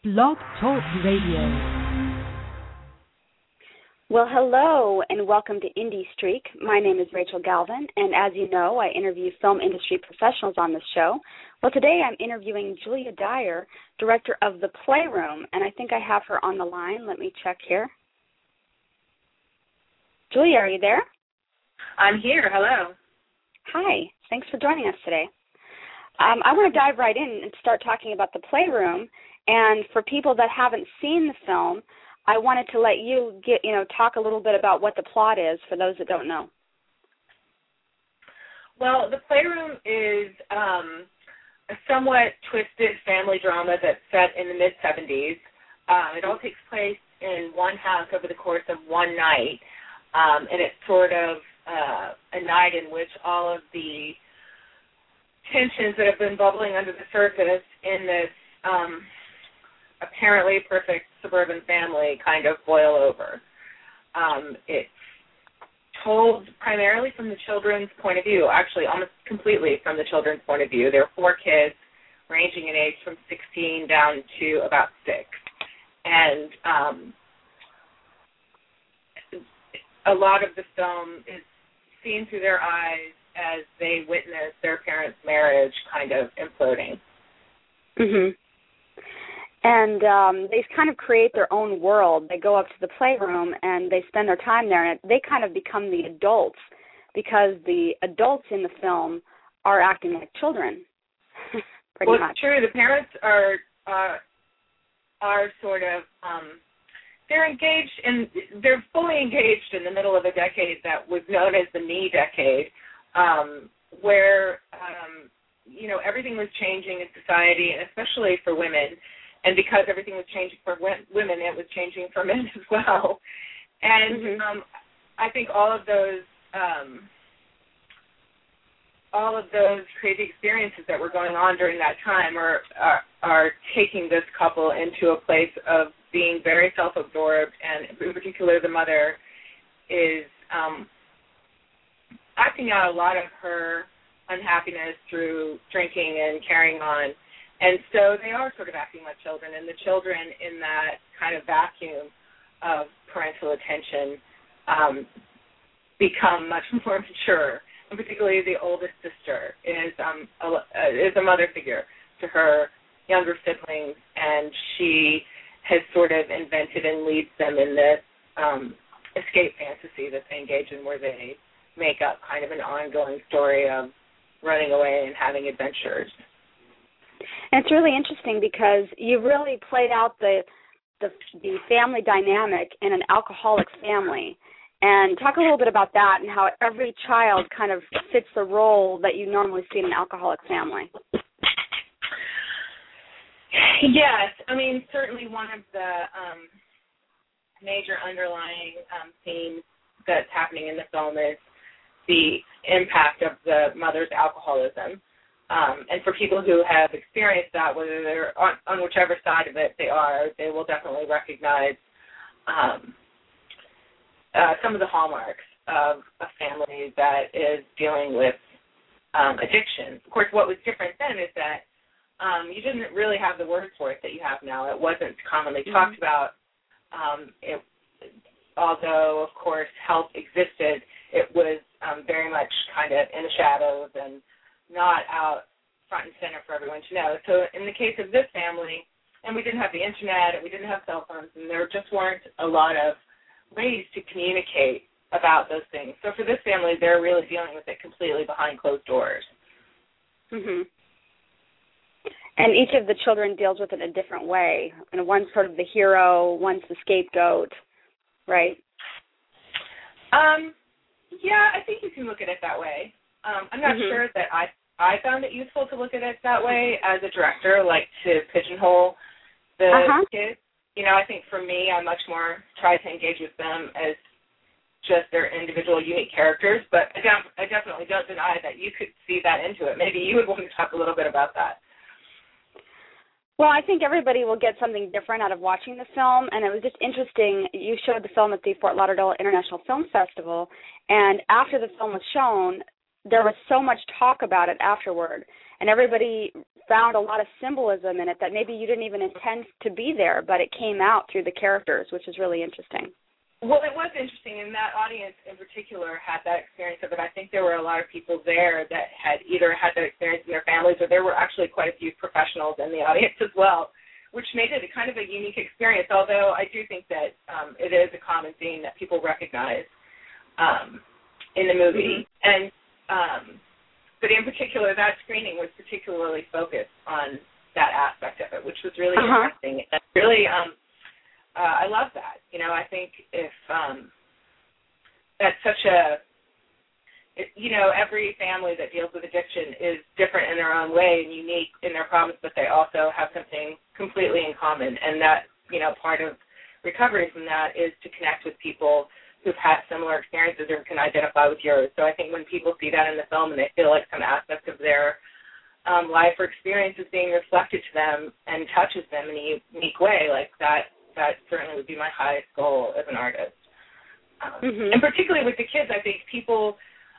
Blog Talk Radio. Well, hello, and welcome to Indie Streak. My name is Rachel Galvin, and as you know, I interview film industry professionals on this show. Well, today I'm interviewing Julia Dyer, director of The Playroom, and I think I have her on the line. Let me check here. Julia, are you there? I'm here. Hello. Hi. Thanks for joining us today. I want to dive right in and start talking about The Playroom, and for people that haven't seen the film, I wanted to let you talk a little bit about what the plot is for those that don't know. Well, The Playroom is a somewhat twisted family drama that's set in the mid-'70s. It all takes place in one house over the course of one night, and it's sort of a night in which all of the tensions that have been bubbling under the surface in this apparently perfect suburban family kind of boil over. It's told primarily from the children's point of view, actually almost completely from the children's point of view. There are 4 kids ranging in age from 16 down to about 6. And a lot of the film is seen through their eyes as they witness their parents' marriage kind of imploding. Mm-hmm. And they kind of create their own world. They go up to the playroom and they spend their time there, and they kind of become the adults because the adults in the film are acting like children, pretty much. Well, it's true. The parents are sort of they're fully engaged in the middle of a decade that was known as the Me decade, where everything was changing in society, and especially for women. And because everything was changing for women, it was changing for men as well. And I think all of those crazy experiences that were going on during that time are taking this couple into a place of being very self-absorbed, and in particular the mother is acting out a lot of her unhappiness through drinking and carrying on. And so they are sort of acting like children, and the children in that kind of vacuum of parental attention become much more mature. And particularly the oldest sister is a mother figure to her younger siblings, and she has sort of invented and leads them in this escape fantasy that they engage in, where they make up kind of an ongoing story of running away and having adventures. And it's really interesting because you really played out the family dynamic in an alcoholic family. And talk a little bit about that and how every child kind of fits the role that you normally see in an alcoholic family. Yes. I mean, certainly one of the major underlying themes that's happening in the film is the impact of the mother's alcoholism. And for people who have experienced that, whether they're on whichever side of it they will definitely recognize some of the hallmarks of a family that is dealing with addiction. Of course, what was different then is that you didn't really have the words for it that you have now. It wasn't commonly talked about. Although, of course, help existed, it was very much kind of in the shadows and not out front and center for everyone to know. So in the case of this family, and we didn't have the internet, and we didn't have cell phones, and there just weren't a lot of ways to communicate about those things. So for this family, they're really dealing with it completely behind closed doors. Mm-hmm. And each of the children deals with it in a different way. And one's sort of the hero, one's the scapegoat, right? Yeah, I think you can look at it that way. I'm not sure that I found it useful to look at it that way as a director, like to pigeonhole the kids. I think for me, I much more try to engage with them as just their individual unique characters, but I definitely don't deny that you could see that into it. Maybe you would want to talk a little bit about that. Well, I think everybody will get something different out of watching the film, and it was just interesting. You showed the film at the Fort Lauderdale International Film Festival, and after the film was shown, there was so much talk about it afterward, and everybody found a lot of symbolism in it that maybe you didn't even intend to be there, but it came out through the characters, which is really interesting. Well, it was interesting, and that audience in particular had that experience of it. I think there were a lot of people there that had either had that experience in their families, or there were actually quite a few professionals in the audience as well, which made it a kind of a unique experience, although I do think that it is a common theme that people recognize in the movie. And but in particular, that screening was particularly focused on that aspect of it, which was really interesting. And really, I love that. You know, I think if that's such a, you know, every family that deals with addiction is different in their own way and unique in their problems, but they also have something completely in common. And that, you know, part of recovery from that is to connect with people who've had similar experiences or can identify with yours. So I think when people see that in the film and they feel like some aspect of their life or experience is being reflected to them and touches them in a unique way, like that certainly would be my highest goal as an artist. And particularly with the kids, I think people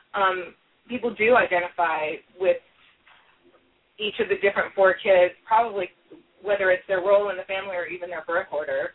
do identify with each of the different four kids, probably whether it's their role in the family or even their birth order.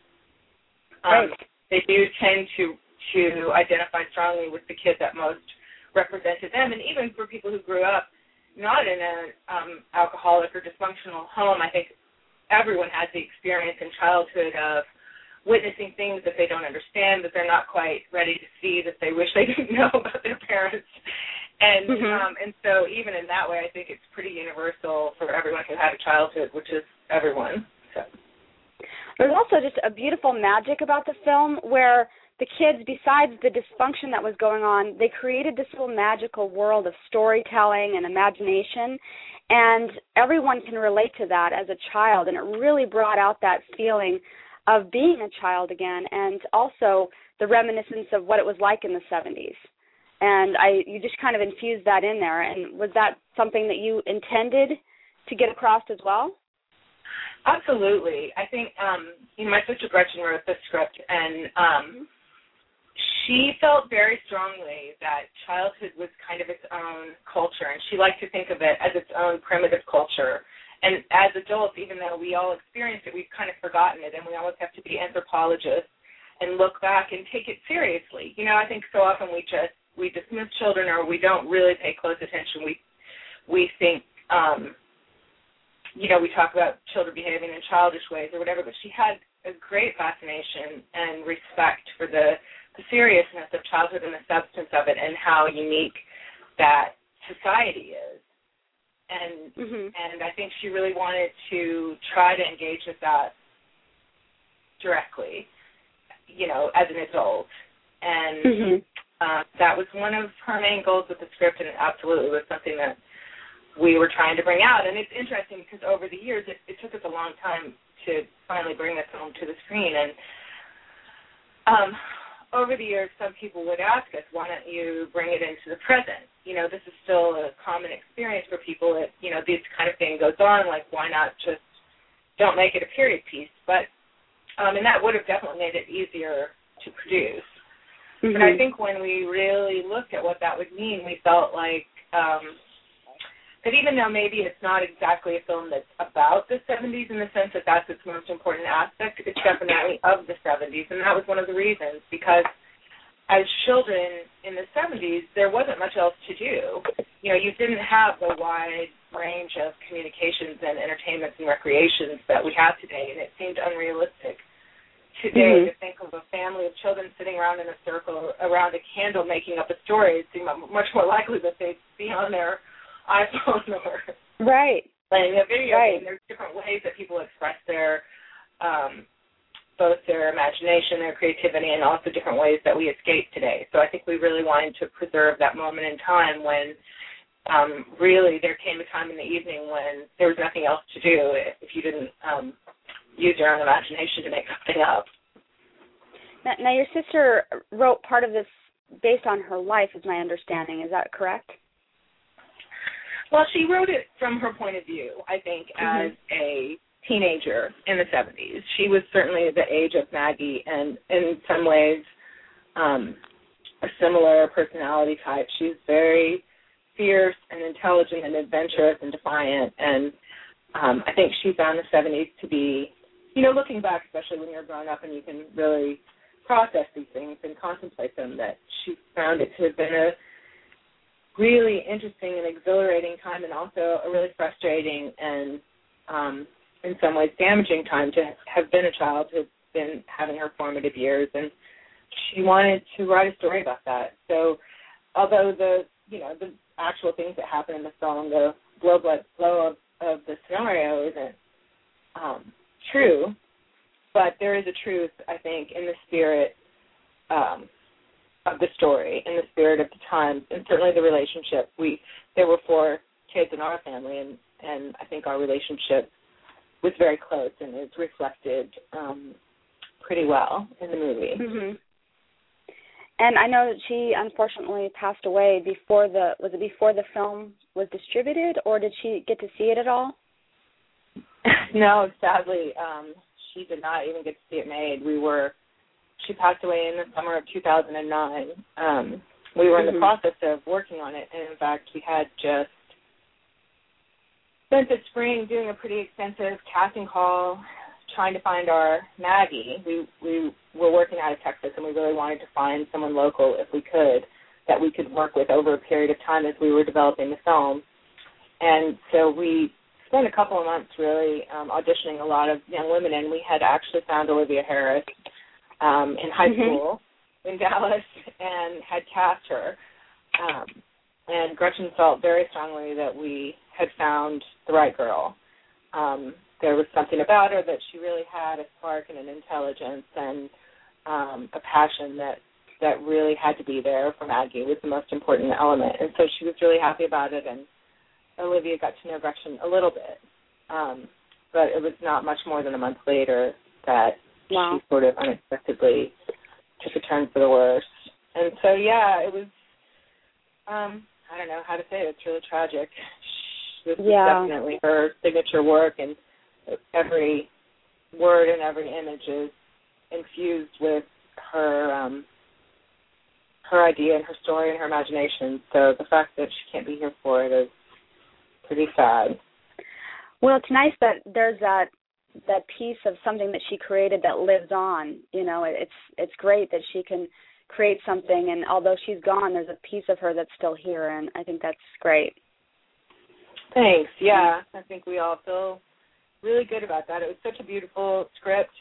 They do tend to identify strongly with the kid that most represented them. And even for people who grew up not in an alcoholic or dysfunctional home, I think everyone has the experience in childhood of witnessing things that they don't understand, that they're not quite ready to see, that they wish they didn't know about their parents. And and so even in that way, I think it's pretty universal for everyone who had a childhood, which is everyone. So. There's also just a beautiful magic about the film where the kids, besides the dysfunction that was going on, they created this little magical world of storytelling and imagination, and everyone can relate to that as a child, and it really brought out that feeling of being a child again, and also the reminiscence of what it was like in the 70s. And you just kind of infused that in there. And was that something that you intended to get across as well? Absolutely. I think my sister Gretchen wrote the script, and she felt very strongly that childhood was kind of its own culture, and she liked to think of it as its own primitive culture. And as adults, even though we all experienced it, we've kind of forgotten it, and we always have to be anthropologists and look back and take it seriously. You know, I think so often we dismiss children, or we don't really pay close attention. We think, you know, we talk about children behaving in childish ways or whatever, but she had a great fascination and respect for the seriousness of childhood and the substance of it and how unique that society is. And I think she really wanted to try to engage with that directly, you know, as an adult. And that was one of her main goals with the script, and it absolutely was something that we were trying to bring out. And it's interesting because over the years, it took us a long time to finally bring this film to the screen. And over the years, some people would ask us, why don't you bring it into the present? You know, this is still a common experience for people that, you know, this kind of thing goes on, like why not just don't make it a period piece? But, and that would have definitely made it easier to produce. But I think when we really looked at what that would mean, we felt like that even though maybe it's not exactly a film that's about the 70s in the sense that that's its most important aspect, it's definitely of the 70s, and that was one of the reasons, because as children in the 70s, there wasn't much else to do. You know, you didn't have the wide range of communications and entertainments and recreations that we have today, and it seemed unrealistic today to think of a family of children sitting around in a circle around a candle making up a story. It seemed much more likely that they'd be on their iPhone or playing a video game. There's different ways that people express their both their imagination, their creativity, and also different ways that we escape today. So I think we really wanted to preserve that moment in time when really there came a time in the evening when there was nothing else to do if you didn't use your own imagination to make something up. Now your sister wrote part of this based on her life, is my understanding. Is that correct? Well, she wrote it from her point of view, I think, as a teenager in the 70s. She was certainly the age of Maggie, and in some ways a similar personality type. She's very fierce and intelligent and adventurous and defiant, and I think she found the 70s to be, looking back, especially when you're growing up and you can really process these things and contemplate them, that she found it to have been a really interesting and exhilarating time, and also a really frustrating and in some ways damaging time to have been a child who's been having her formative years, and she wanted to write a story about that. So although the actual things that happen in the film, the blow of the scenario isn't true, but there is a truth, I think, in the spirit of the story, in the spirit of the times, and certainly the relationship. There were 4 kids in our family, and I think our relationship was very close, and it's reflected pretty well in the movie. Mm-hmm. And I know that she unfortunately passed away before the film was distributed, or did she get to see it at all? No, sadly, she did not even get to see it made. She passed away in the summer of 2009. We were in the process of working on it, and in fact, we had just spent the spring doing a pretty extensive casting call, trying to find our Maggie. We were working out of Texas, and we really wanted to find someone local, if we could, that we could work with over a period of time as we were developing the film. And so we spent a couple of months really auditioning a lot of young women, and we had actually found Olivia Harris in high school in Dallas and had cast her. And Gretchen felt very strongly that we had found the right girl. There was something about her that she really had a spark and an intelligence and a passion that really had to be there for Maggie. It was the most important element. And so she was really happy about it, and Olivia got to know Gretchen a little bit. But it was not much more than a month later that she sort of unexpectedly took a turn for the worse. And so, it was, I don't know how to say it. It's really tragic. This is definitely her signature work, and every word and every image is infused with her idea and her story and her imagination. So the fact that she can't be here for it is pretty sad. Well, it's nice that there's that piece of something that she created that lives on. It's great that she can create something, and although she's gone, there's a piece of her that's still here, and I think that's great. Thanks. Yeah, I think we all feel really good about that. It was such a beautiful script,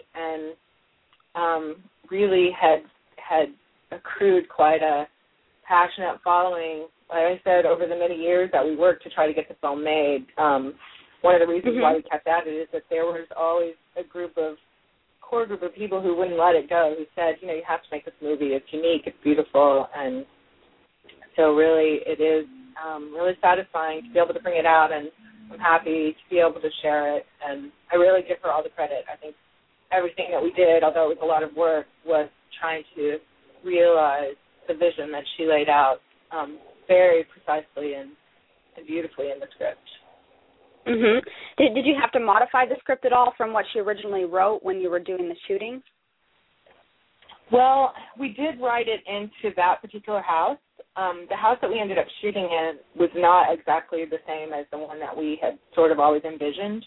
and really had accrued quite a passionate following. Like I said, over the many years that we worked to try to get the film made, one of the reasons why we kept at it is that there was always a core group of people who wouldn't let it go, who said, you have to make this movie. It's unique. It's beautiful. And so really it is really satisfying to be able to bring it out, and I'm happy to be able to share it. And I really give her all the credit. I think everything that we did, although it was a lot of work, was trying to realize the vision that she laid out very precisely and beautifully in the script. Mm-hmm. Did you have to modify the script at all from what she originally wrote when you were doing the shooting? Well, we did write it into that particular house. The house that we ended up shooting in was not exactly the same as the one that we had sort of always envisioned,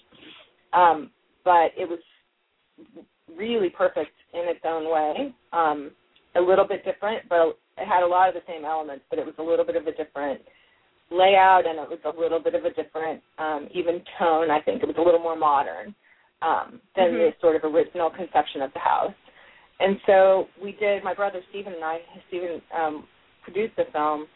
but it was really perfect in its own way, a little bit different, but it had a lot of the same elements, but it was a little bit of a different layout, and it was a little bit of a different even tone. I think it was a little more modern than the sort of original conception of the house. And so we did, my brother Stephen and I, Stephen produced the film,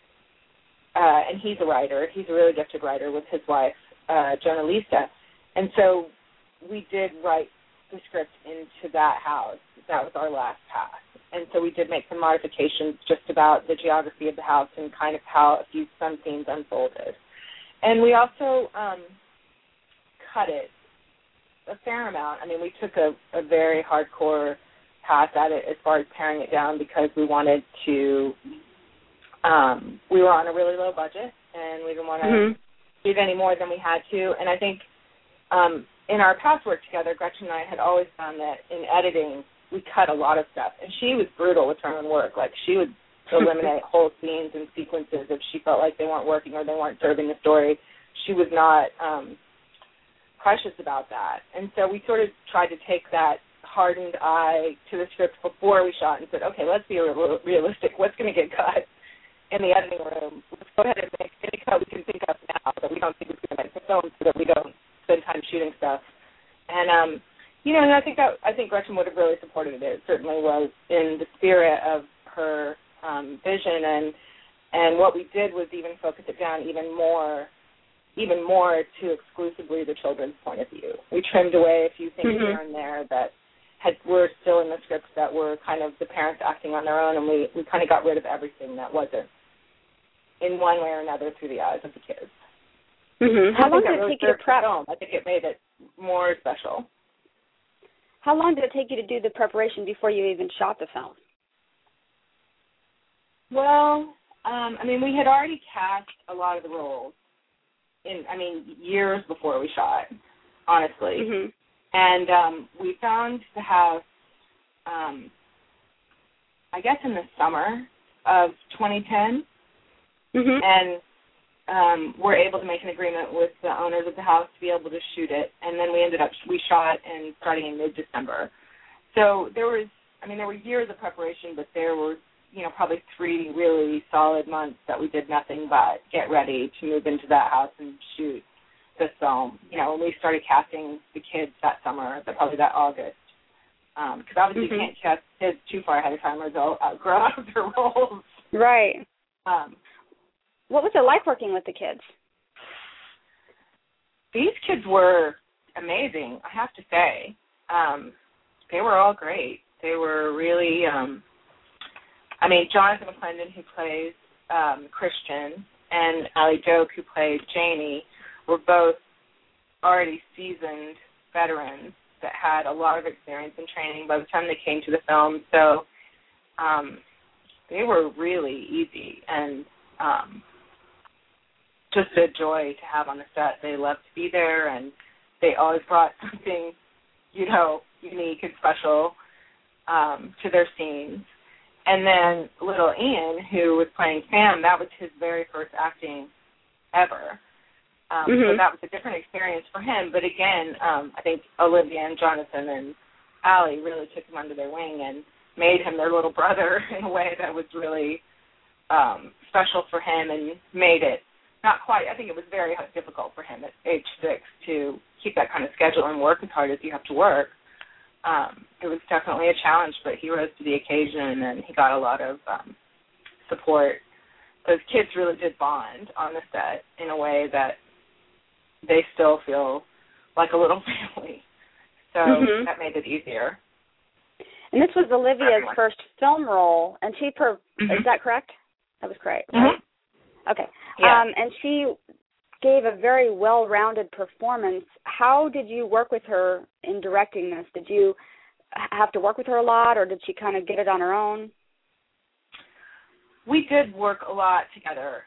and he's a writer. He's a really gifted writer with his wife, Jonah Lisa. And so we did write the script into that house. That was our last pass. And so we did make some modifications just about the geography of the house and kind of how some scenes unfolded. And we also cut it a fair amount. I mean, we took a very hardcore pass at it as far as paring it down, because we wanted to, we were on a really low budget, and we didn't want to shoot any more than we had to. And I think in our past work together, Gretchen and I had always found that in editing, we cut a lot of stuff. And she was brutal with her own work. Like, she would eliminate whole scenes and sequences if she felt like they weren't working or they weren't serving the story. She was not precious about that. And so we sort of tried to take that hardened eye to the script before we shot and said, okay, let's be realistic. What's going to get cut in the editing room? Let's go ahead and make any cut we can think of now that we don't think is going to make the film so that we don't spend time shooting stuff. And, and I think Gretchen would have really supported it. It certainly was in the spirit of her vision, and what we did was even focus it down even more to exclusively the children's point of view. We trimmed away a few things here and there that were still in the scripts that were kind of the parents acting on their own, and we kind of got rid of everything that wasn't in one way or another through the eyes of the kids. How long did it take you to prep? I think it made it more special. How long did it take you to do the preparation before you even shot the film? Well, we had already cast a lot of the roles years before we shot, honestly. And we found to have, I guess in the summer of 2010, and we're able to make an agreement with the owners of the house to be able to shoot it, and then we shot starting in mid-December. So there were years of preparation, but there were, probably 3 really solid months that we did nothing but get ready to move into that house and shoot the film. When we started casting the kids that summer, probably that August, because obviously you can't cast kids too far ahead of time or they'll grow out of their roles. Right. What was it like working with the kids? These kids were amazing, I have to say. They were all great. They were really, Jonathan McClendon, who plays Christian, and Allie Doak, who played Janie, were both already seasoned veterans that had a lot of experience and training by the time they came to the film. So they were really easy and just a joy to have on the set. They loved to be there, and they always brought something, unique and special to their scenes. And then little Ian, who was playing Sam, that was his very first acting ever. So that was a different experience for him. But again, I think Olivia and Jonathan and Allie really took him under their wing and made him their little brother in a way that was really special for him and made it not quite. I think it was very difficult for him at age 6 to keep that kind of schedule and work as hard as you have to work. It was definitely a challenge, but he rose to the occasion and he got a lot of support. Those kids really did bond on the set in a way that they still feel like a little family. So that made it easier. And this was Olivia's first film role, and she is that correct? That was correct, right? Okay. Yeah. And she gave a very well-rounded performance. How did you work with her in directing this? Did you have to work with her a lot, or did she kind of get it on her own? We did work a lot together.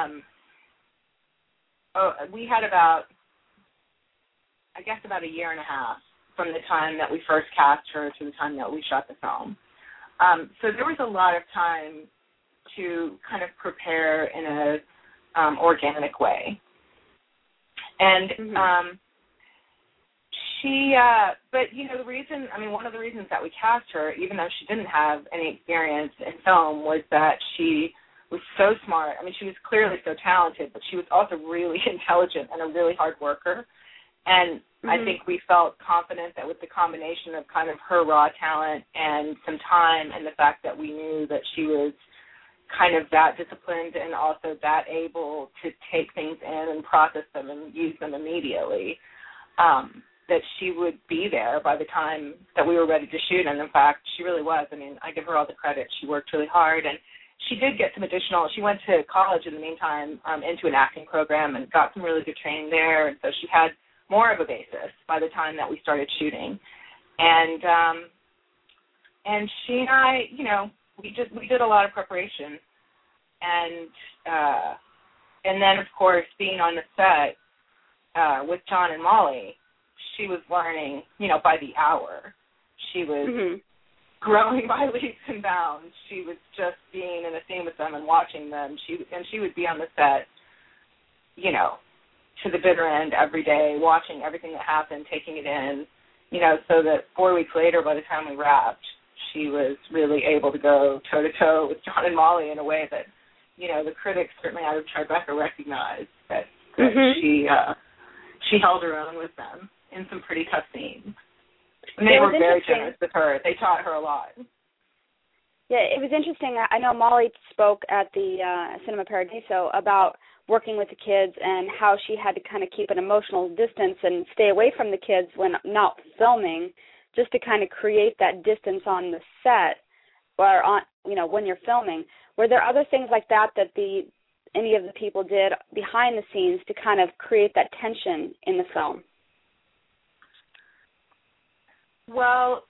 We had about a year and a half from the time that we first cast her to the time that we shot the film. So there was a lot of time to kind of prepare in a organic way. And the reason, one of the reasons that we cast her, even though she didn't have any experience in film, was that she was so smart. She was clearly so talented, but she was also really intelligent and a really hard worker. And I think we felt confident that with the combination of kind of her raw talent and some time and the fact that we knew that she was kind of that disciplined and also that able to take things in and process them and use them immediately, that she would be there by the time that we were ready to shoot. And in fact, she really was. I give her all the credit. She worked really hard, and she did get some she went to college in the meantime into an acting program and got some really good training there, and so she had more of a basis by the time that we started shooting. And she and I, we did a lot of preparation, and then of course being on the set with John and Molly, she was learning, by the hour. She was growing by leaps and bounds. She was just being in a scene with them and watching them. She would be on the set, to the bitter end every day, watching everything that happened, taking it in, so that 4 weeks later, by the time we wrapped, she was really able to go toe-to-toe with John and Molly in a way that, the critics certainly out of Tribeca recognized that she held her own with them in some pretty tough scenes. And they were very generous with her. They taught her a lot. Yeah, it was interesting. I know Molly spoke at the Cinema Paradiso about working with the kids and how she had to kind of keep an emotional distance and stay away from the kids when not filming, just to kind of create that distance on the set or on, when you're filming. Were there other things like that any of the people did behind the scenes to kind of create that tension in the film? Well,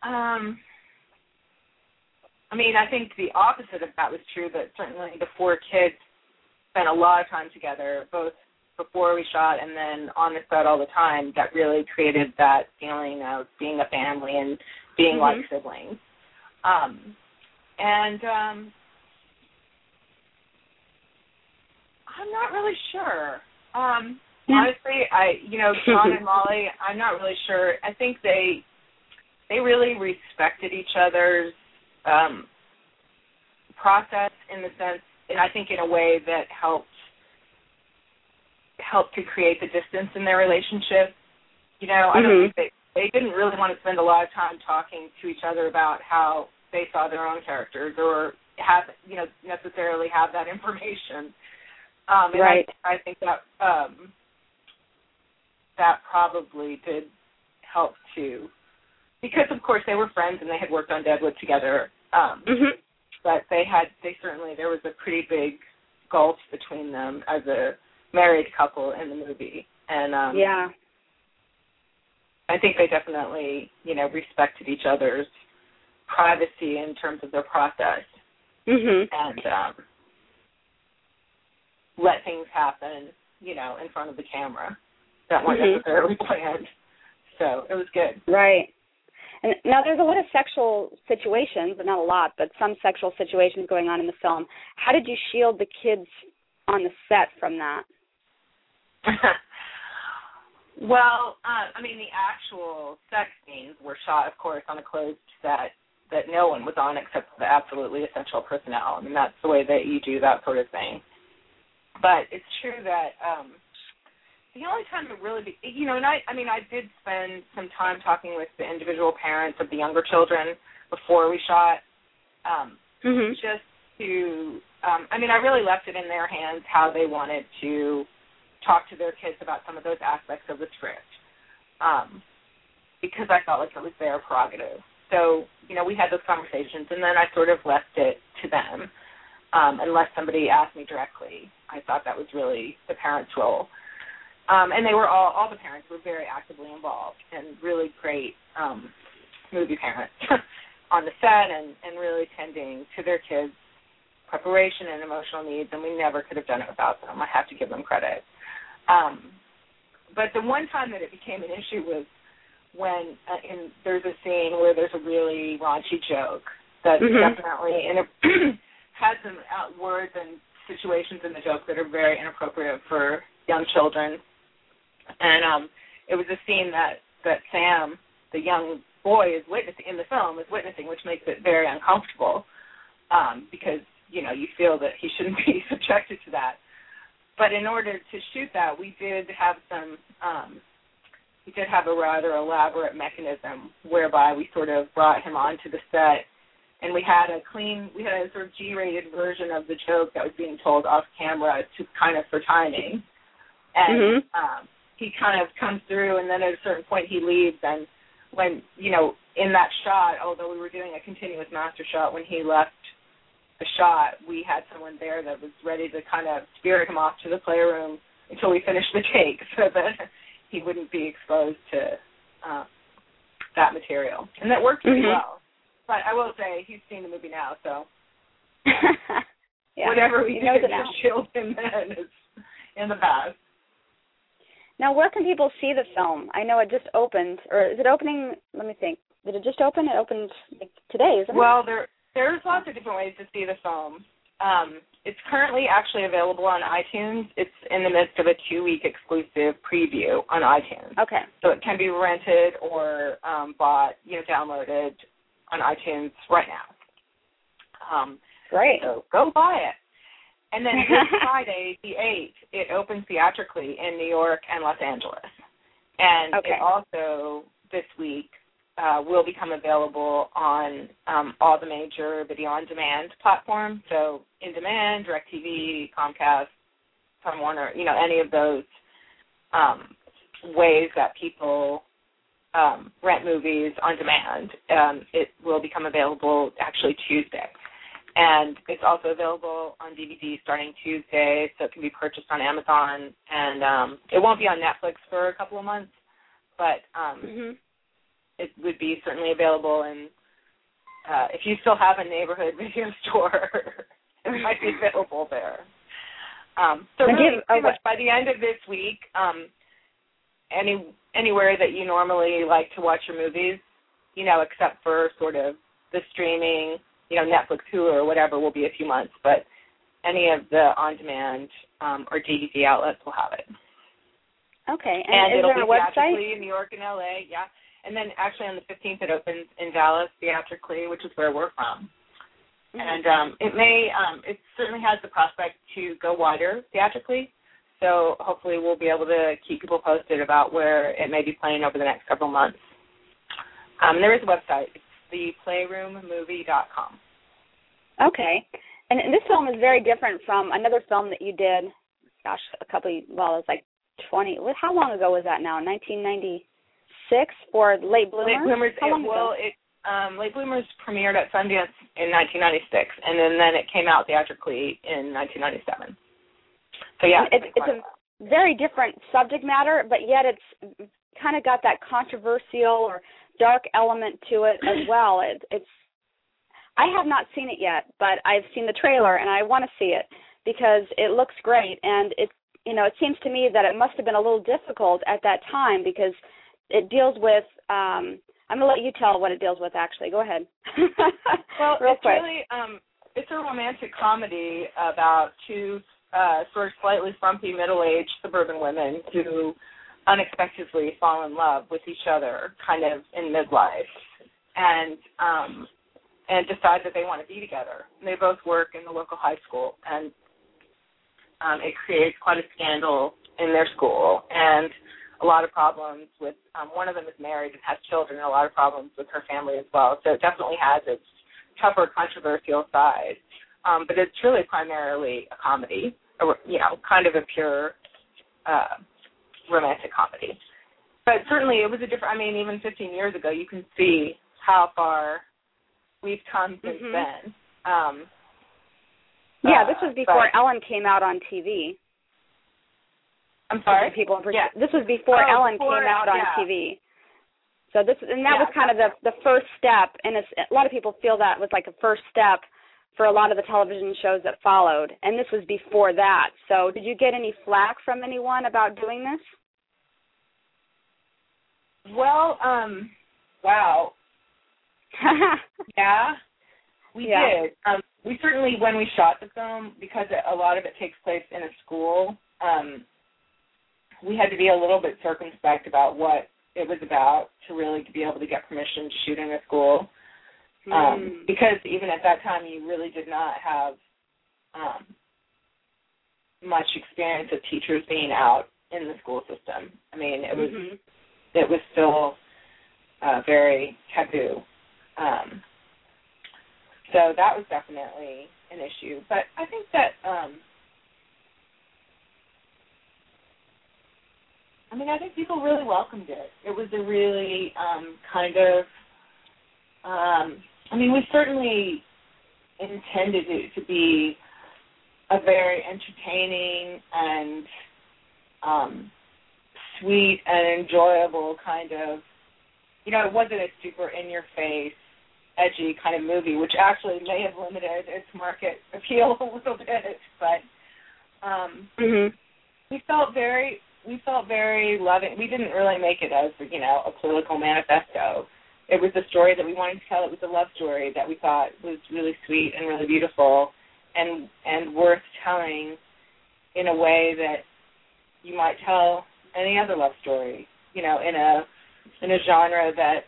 I think the opposite of that was true, that certainly the 4 kids spent a lot of time together, both before we shot and then on the set all the time. That really created that feeling of being a family and being like siblings. I'm not really sure. Honestly, John and Molly, I'm not really sure. I think they really respected each other's process in the sense, and I think in a way that helped to create the distance in their relationship. I don't think they didn't really want to spend a lot of time talking to each other about how they saw their own characters or necessarily have that information. Right. I think that that probably did help too, because of course they were friends and they had worked on Deadwood together. But there was a pretty big gulf between them as a married couple in the movie, and I think they definitely respected each other's privacy in terms of their process, and let things happen, in front of the camera that weren't necessarily planned. So it was good. Right. And now there's a lot of sexual situations, but not a lot, but some sexual situations going on in the film. How did you shield the kids on the set from that? Well, the actual sex scenes were shot, of course, on a closed set that no one was on except the absolutely essential personnel. That's the way that you do that sort of thing. But it's true that the only time it really, I did spend some time talking with the individual parents of the younger children before we shot, just to, I really left it in their hands how they wanted to talk to their kids about some of those aspects of the script, because I felt like it was their prerogative. So, we had those conversations, and then I sort of left it to them, unless somebody asked me directly. I thought that was really the parents' role. And they were all the parents were very actively involved and really great movie parents on the set and really tending to their kids' preparation and emotional needs, and we never could have done it without them. I have to give them credit. But the one time that it became an issue was when there's a scene where there's a really raunchy joke that definitely has some words and situations in the joke that are very inappropriate for young children. And it was a scene that Sam, the young boy, is witnessing in the film, which makes it very uncomfortable because, you feel that he shouldn't be subjected to that. But in order to shoot that, we did have a rather elaborate mechanism whereby we sort of brought him onto the set, and we had a sort of G-rated version of the joke that was being told off camera to kind of for timing. And he kind of comes through, and then at a certain point he leaves, and when, in that shot, although we were doing a continuous master shot, when he left the shot, we had someone there that was ready to kind of spirit him off to the playroom until we finished the take so that he wouldn't be exposed to that material. And that worked pretty well. But I will say, he's seen the movie now, so whatever we did to shield him then is in the past. Now, where can people see the film? I know it just opened, or is it opening? Let me think. Did it just open? It opened today, isn't it? Well, there's lots of different ways to see the film. It's currently actually available on iTunes. It's in the midst of a 2-week exclusive preview on iTunes. Okay. So it can be rented or bought, downloaded on iTunes right now. Great. So go buy it. And then this Friday, the 8th, it opens theatrically in New York and Los Angeles. And it also, this week, will become available on all the major video-on-demand platforms. So In Demand, DirecTV, Comcast, Time Warner, any of those ways that people rent movies on demand. It will become available actually Tuesday. And it's also available on DVD starting Tuesday, so it can be purchased on Amazon. And it won't be on Netflix for a couple of months, but it would be certainly available. And if you still have a neighborhood video store, it might be available there. So really, pretty much by the end of this week, anywhere that you normally like to watch your movies, except for sort of the streaming, Netflix, Hulu, or whatever, will be a few months, but any of the on-demand or DVD outlets will have it. Okay, and is it'll there a be website? theatrically in New York and LA, yeah. And then actually on the 15th it opens in Dallas theatrically, which is where we're from. And it certainly has the prospect to go wider theatrically. So hopefully we'll be able to keep people posted about where it may be playing over the next several months. There is a website. It's theplayroommovie.com. Okay. And this film is very different from another film that you did, it was like 20, how long ago was that now, 1996 for Late Bloomers? Late Bloomers, Late Bloomers premiered at Sundance in 1996, and then it came out theatrically in 1997. So, yeah. It's a very different subject matter, but yet it's kind of got that controversial or dark element to it as well. I have not seen it yet, but I've seen the trailer, and I want to see it because it looks great, and it seems to me that it must have been a little difficult at that time because it deals with I'm going to let you tell what it deals with, actually. Go ahead. Well, Real it's quick. Really, it's a romantic comedy about two sort of slightly frumpy middle-aged suburban women who unexpectedly fall in love with each other kind of in midlife and decide that they want to be together. And they both work in the local high school, and it creates quite a scandal in their school and a lot of problems with one of them is married and has children, and a lot of problems with her family as well. So it definitely has its tougher, controversial side. But it's really primarily a comedy, kind of a pure romantic comedy. But certainly it was even 15 years ago, you can see how far we've come since then. This was before Ellen came out on TV. I'm sorry? This was before Ellen came out on TV. So that was kind of the first step, and a lot of people feel that was like a first step for a lot of the television shows that followed, and this was before that. So did you get any flack from anyone about doing this? Well, wow. Yeah, we did. We certainly, when we shot the film, because a lot of it takes place in a school, we had to be a little bit circumspect about what it was about to really be able to get permission to shoot in a school. Because even at that time, you really did not have much experience of teachers being out in the school system. I mean, it was still very taboo. So that was definitely an issue. But I think that, I think people really welcomed it. It was a really kind of, we certainly intended it to be a very entertaining and sweet and enjoyable kind of, it wasn't a super in-your-face, edgy kind of movie, which actually may have limited its market appeal a little bit, but we felt very loving. We didn't really make it as, a political manifesto. It was a story that we wanted to tell. It was a love story that we thought was really sweet and really beautiful, and worth telling in a way that you might tell any other love story, in a genre that,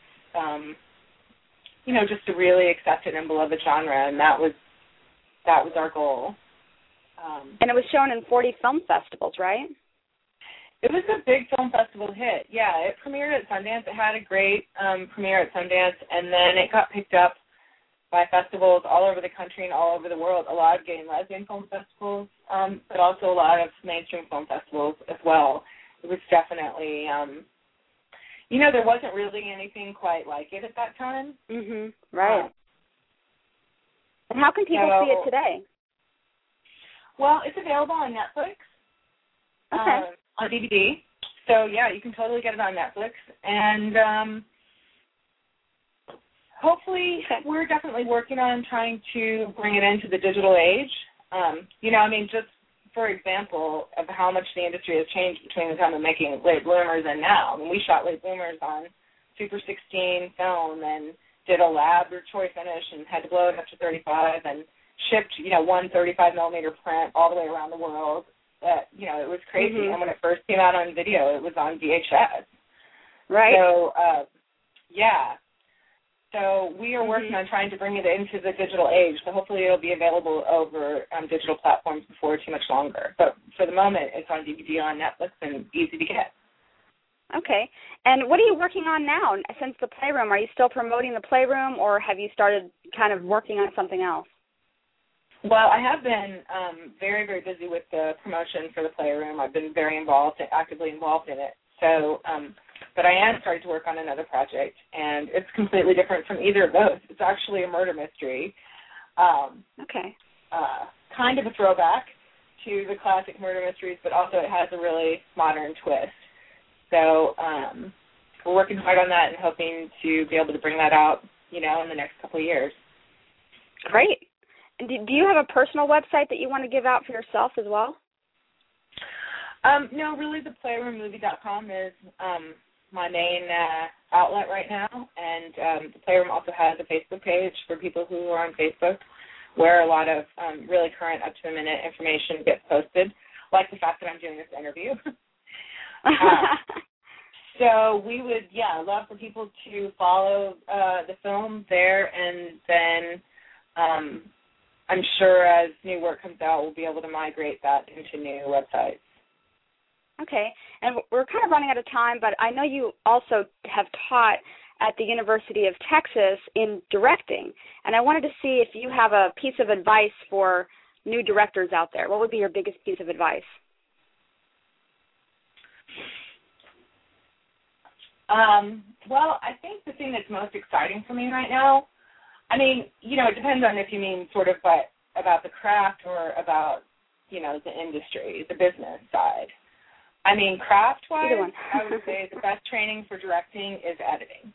just a really accepted and beloved genre, and that was our goal. And it was shown in 40 film festivals, right? It was a big film festival hit. Yeah, it premiered at Sundance. It had a great premiere at Sundance, and then it got picked up by festivals all over the country and all over the world, a lot of gay and lesbian film festivals, but also a lot of mainstream film festivals as well. It was definitely, there wasn't really anything quite like it at that time. Right. And how can people see it today? Well, it's available on Netflix. Okay. On DVD. So, yeah, you can totally get it on Netflix. And hopefully we're definitely working on trying to bring it into the digital age. Just for example of how much the industry has changed between the time of making Late Bloomers and now. I mean, we shot Late Bloomers on Super 16 film and did a lab or choice finish and had to blow it up to 35 and shipped, one 35-millimeter print all the way around the world. It was crazy. And when it first came out on video, it was on VHS. Right. So, So we are working on trying to bring it into the digital age. So hopefully it'll be available over digital platforms before too much longer. But for the moment, it's on DVD on Netflix and easy to get. Okay. And what are you working on now since the Playroom? Are you still promoting the Playroom, or have you started kind of working on something else? Well, I have been very, very busy with the promotion for the Playroom. I've been very actively involved in it. So, but I am starting to work on another project, and it's completely different from either of those. It's actually a murder mystery. Okay. Kind of a throwback to the classic murder mysteries, but also it has a really modern twist. So we're working hard on that and hoping to be able to bring that out, in the next couple of years. Great. And do you have a personal website that you want to give out for yourself as well? No, really, theplayroommovie.com is my main outlet right now, and the Playroom also has a Facebook page for people who are on Facebook where a lot of really current, up-to-the-minute information gets posted, like the fact that I'm doing this interview. So we would, love for people to follow the film there, and then I'm sure as new work comes out, we'll be able to migrate that into new websites. Okay. And we're kind of running out of time, but I know you also have taught at the University of Texas in directing, and I wanted to see if you have a piece of advice for new directors out there. What would be your biggest piece of advice? Well, I think the thing that's most exciting for me right now, it depends on if you mean sort of about the craft or about, the industry, the business side. Craft-wise, I would say the best training for directing is editing.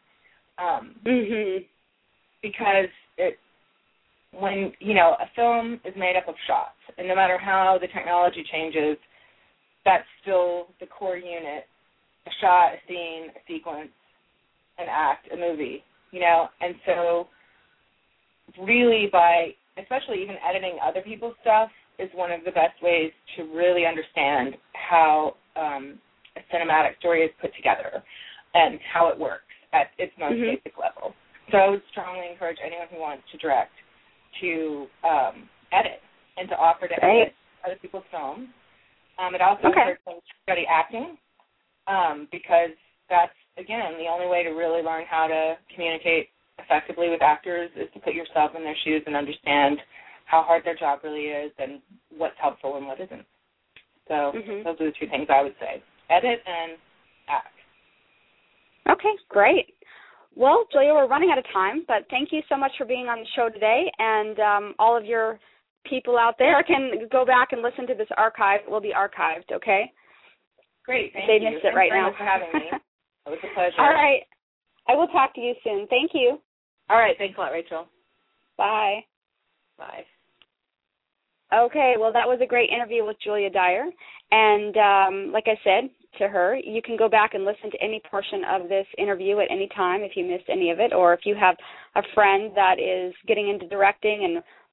Because when, a film is made up of shots, and no matter how the technology changes, that's still the core unit, a shot, a scene, a sequence, an act, a movie, And so really especially even editing other people's stuff is one of the best ways to really understand how a cinematic story is put together and how it works at its most basic level. So I would strongly encourage anyone who wants to direct to edit and to offer to edit other people's films. It also encourages them to study acting because that's, again, the only way to really learn how to communicate effectively with actors is to put yourself in their shoes and understand how hard their job really is and what's helpful and what isn't. So those are the two things I would say, edit and act. Okay, great. Well, Julia, we're running out of time, but thank you so much for being on the show today, and all of your people out there can go back and listen to this archive. It will be archived, okay? Great, thank you. They missed it right now. Thanks for having me. It was a pleasure. All right. I will talk to you soon. Thank you. All right, thanks a lot, Rachel. Bye. Bye. Okay, well, that was a great interview with Julia Dyer. And like I said to her, you can go back and listen to any portion of this interview at any time if you missed any of it, or if you have a friend that is getting into directing and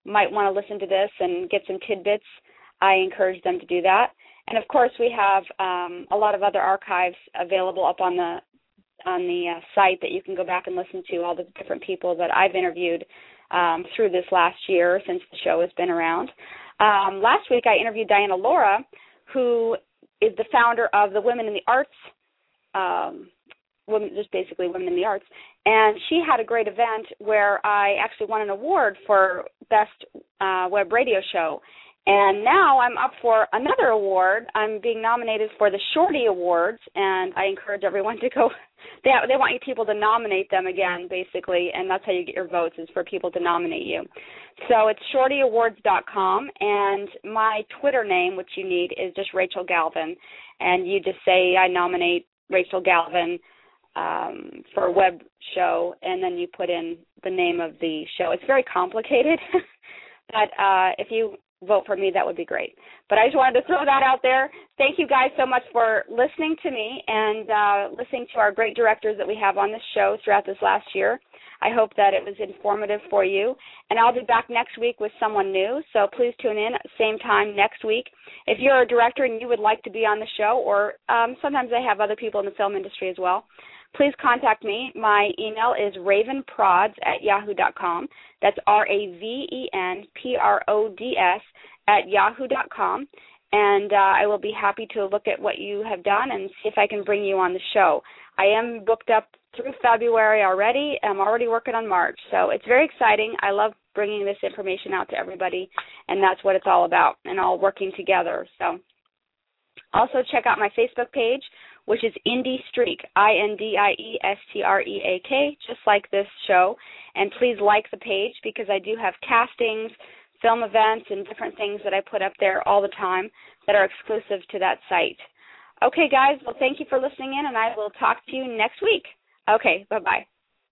might want to listen to this and get some tidbits, I encourage them to do that. And, of course, we have a lot of other archives available up on the site that you can go back and listen to, all the different people that I've interviewed through this last year since the show has been around. Last week I interviewed Diana Laura, who is the founder of the Women in the Arts, just basically Women in the Arts, and she had a great event where I actually won an award for Best Web Radio Show. And now I'm up for another award. I'm being nominated for the Shorty Awards, and I encourage everyone to go. They want you people to nominate them again, basically, and that's how you get your votes, is for people to nominate you. So it's shortyawards.com, and my Twitter name, which you need, is just Rachel Galvin. And you just say, I nominate Rachel Galvin for a web show, and then you put in the name of the show. It's very complicated, but if you vote for me, that would be great. But I just wanted to throw that out there. Thank you guys so much for listening to me and listening to our great directors that we have on this show throughout this last year. I hope that it was informative for you. And I'll be back next week with someone new, so please tune in same time next week. If you're a director and you would like to be on the show, or sometimes I have other people in the film industry as well, please contact me. My email is ravenprods@yahoo.com. That's RAVENPRODS@yahoo.com. And I will be happy to look at what you have done and see if I can bring you on the show. I am booked up through February already. I'm already working on March. So it's very exciting. I love bringing this information out to everybody, and that's what it's all about, and all working together. So also check out my Facebook page, which is Indie Streak, INDIESTREAK, just like this show. And please like the page, because I do have castings, film events, and different things that I put up there all the time that are exclusive to that site. Okay, guys, well, thank you for listening in, and I will talk to you next week. Okay, bye-bye.